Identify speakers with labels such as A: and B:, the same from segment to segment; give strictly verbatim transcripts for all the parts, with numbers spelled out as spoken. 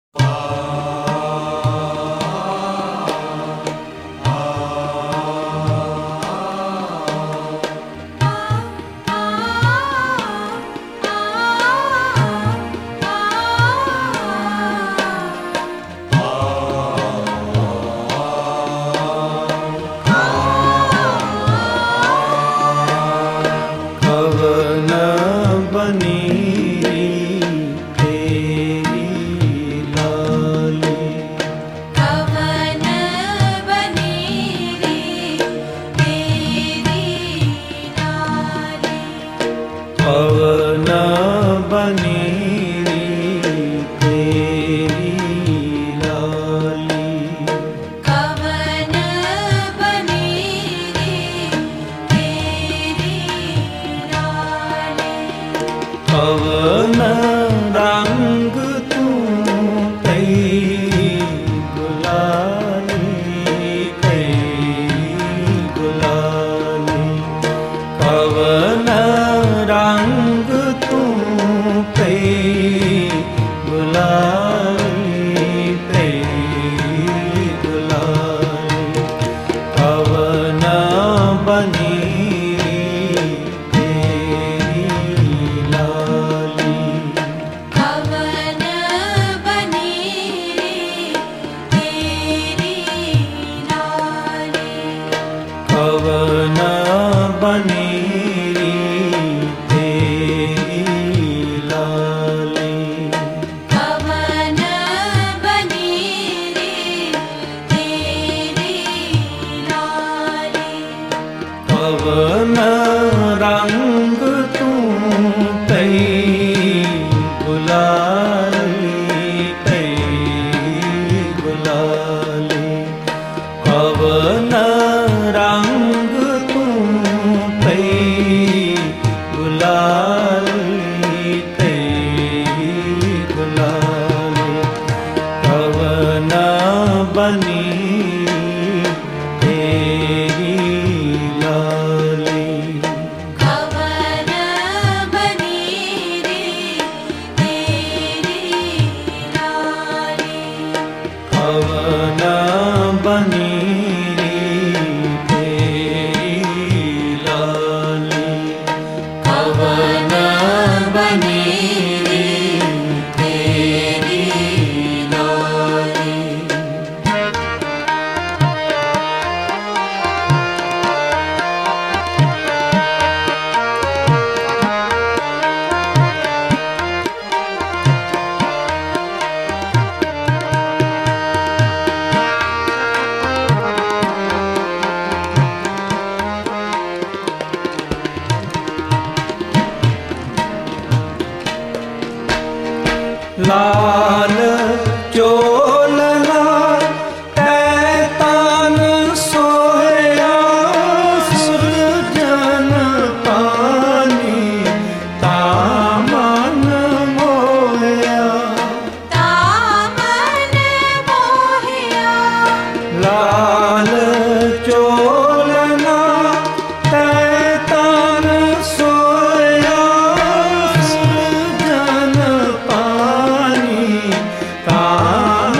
A: लाल चोल लाल तैतान सोया सुरजन पानी तामन मोया
B: तामन मोहिया
A: लाल चोल लाल तैतान सोया सुरजन पानी तामन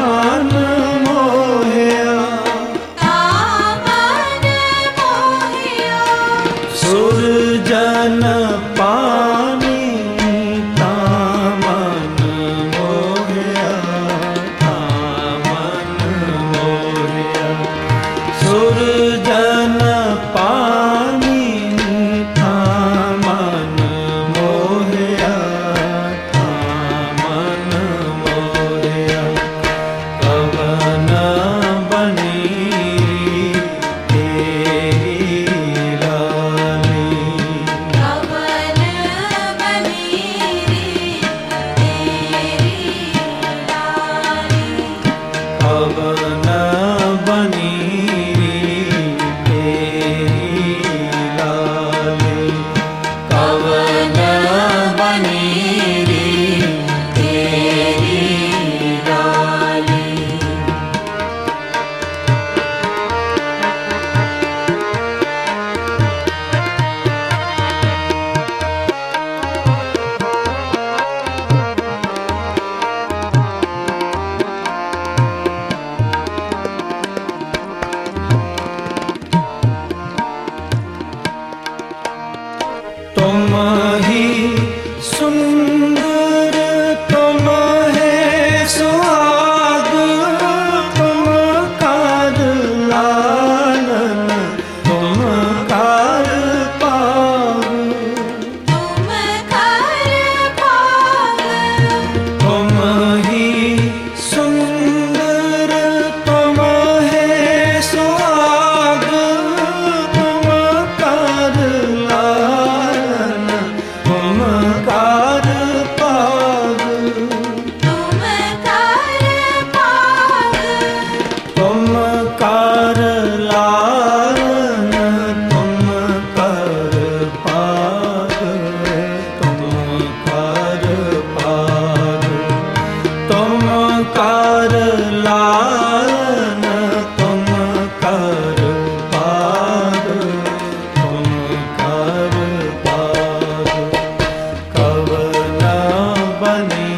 A: कर लालन तुम कर पार, तुम कर पार। कवन बनी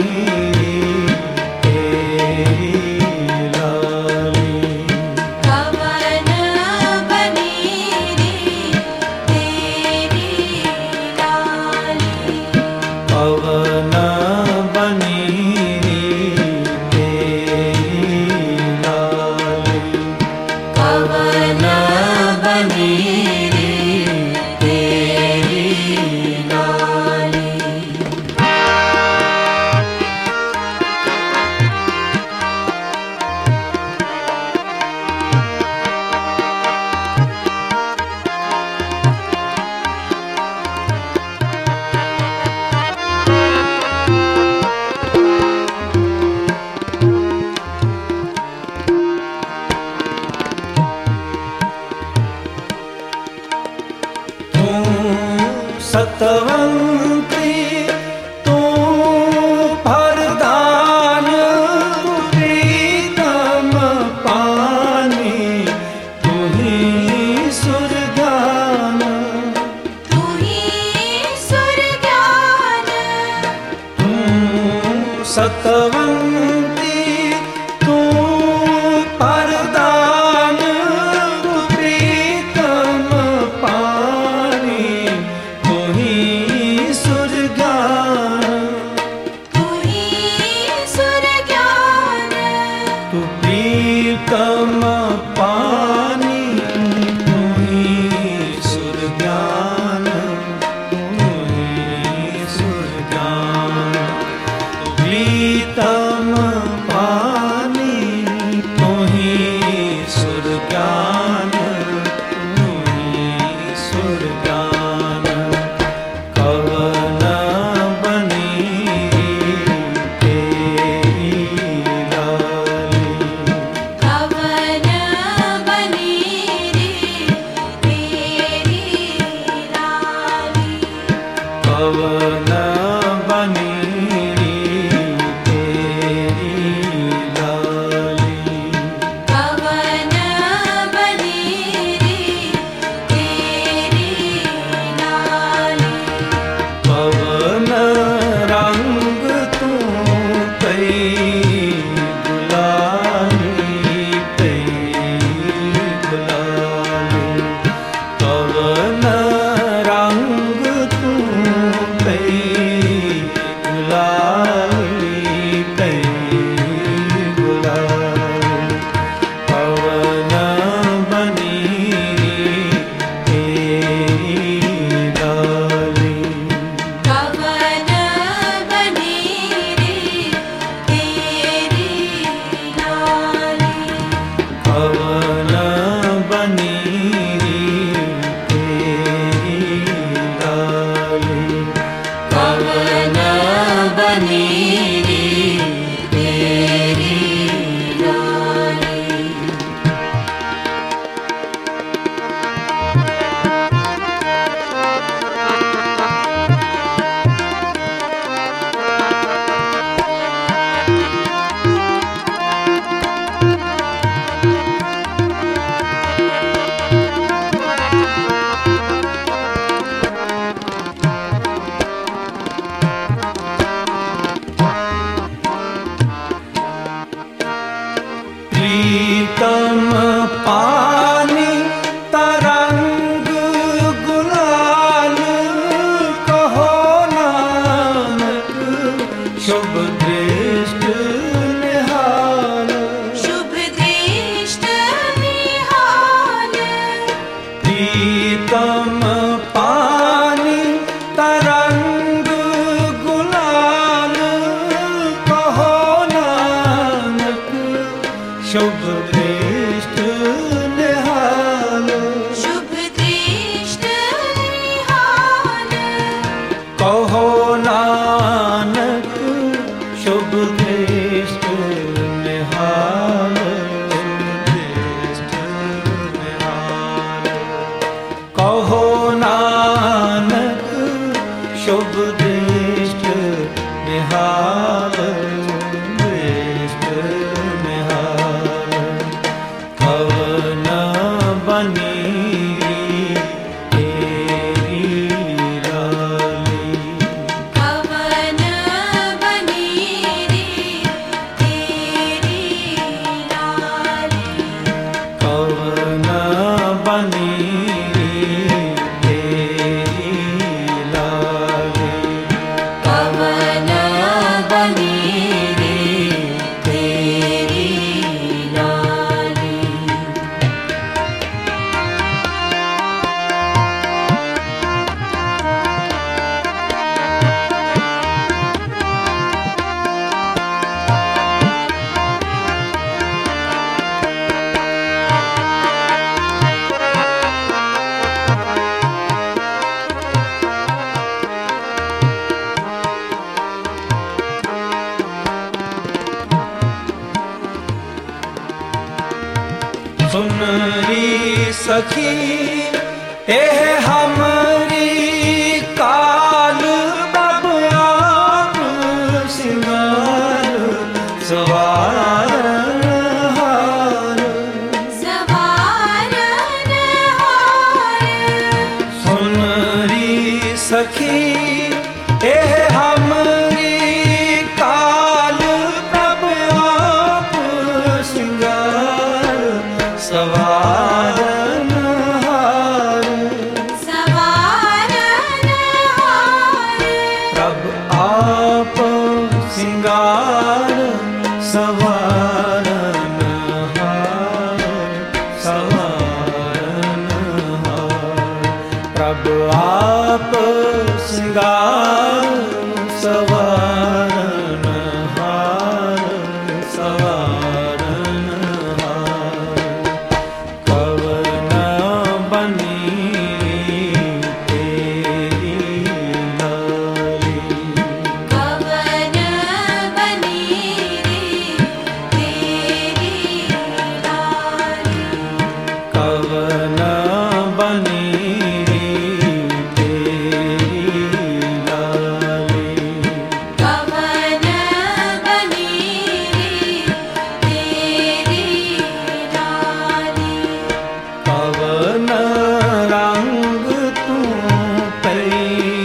A: तेरी लाली,
B: कवन बनी तेरी लाली,
A: कवन बनी
B: कवन बनी तेरी लाली।
A: सतवंती तू भरदान, तू प्रीतम पानी, तू ही सुरगान,
B: तू ही सुरगान।
A: तू सतवंती तू भरदान, तू प्रीतम पानी, तू ही सुरगान,
B: तू ही सुरगान।
A: तू प्रीतम पानी, तू ही सुरगान, तू ही सुरगान। तू प्रीतम पानी, तू ही सुरगान, तू ही सुरगान। कवन बनी तेरी लाली,
B: कवन बनी तेरी लाली,
A: कवन बनी तेरी लाली,
B: कवन बनी तेरी लाली।
A: पवन रंग तू कई गुलाली, कई गुलाली। पवन रंग तू कई गुलाली, कई गुलाली। पवन बनी तेरी लाली,
B: कवन बनी तेरी लाली,
A: कवन बनी तेरी लाली,
B: कवन बनी तेरी लाली।
A: प्रीतम पानी तरंग गुलाल, कहो नानक शुभ दृष्ट निहाल।
B: शुभ दृष्ट निहाल,
A: प्रीतम पानी तरंग गुलाल, कहो नानक शुभ दृष्ट निहाल।
B: शुभ दृष्ट निहाल,
A: कहो नानक शुभ दृष्ट निहाल, दृष्ट निहाल। कहो नानक शुभ दृष्ट निहाल, दृष्ट सुनरी सखी एह हमरी काल प्रभ आप सिंगार सवारन हार
B: सवारन हार
A: सुनरी सखी एह हमरी काल प्रभ आप सिंगार सवारन हार
B: सवारन हार
A: प्रभ आप सिंगार सवारन हार सवारन हार प्रभ आप सिंगार सवारन हार सवारन हार कवन बनी तेरी लाली
B: कवन बनी रे तेरी लाली
A: कवन बनी तेरी लाली
B: कवन बनी रे तेरी लाली
A: पवन रंग तू पई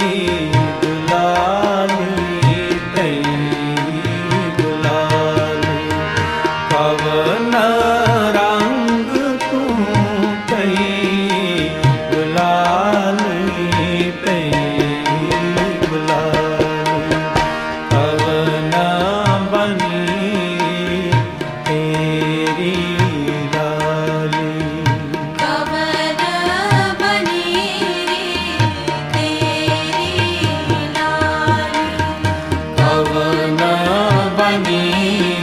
A: गुलाली पई गुलाली पवन रंग तू पई गुलाली पई गुलाली पवन बनी तेरी लाली
B: कवन बनी रे तेरी लाली
A: पवन बनी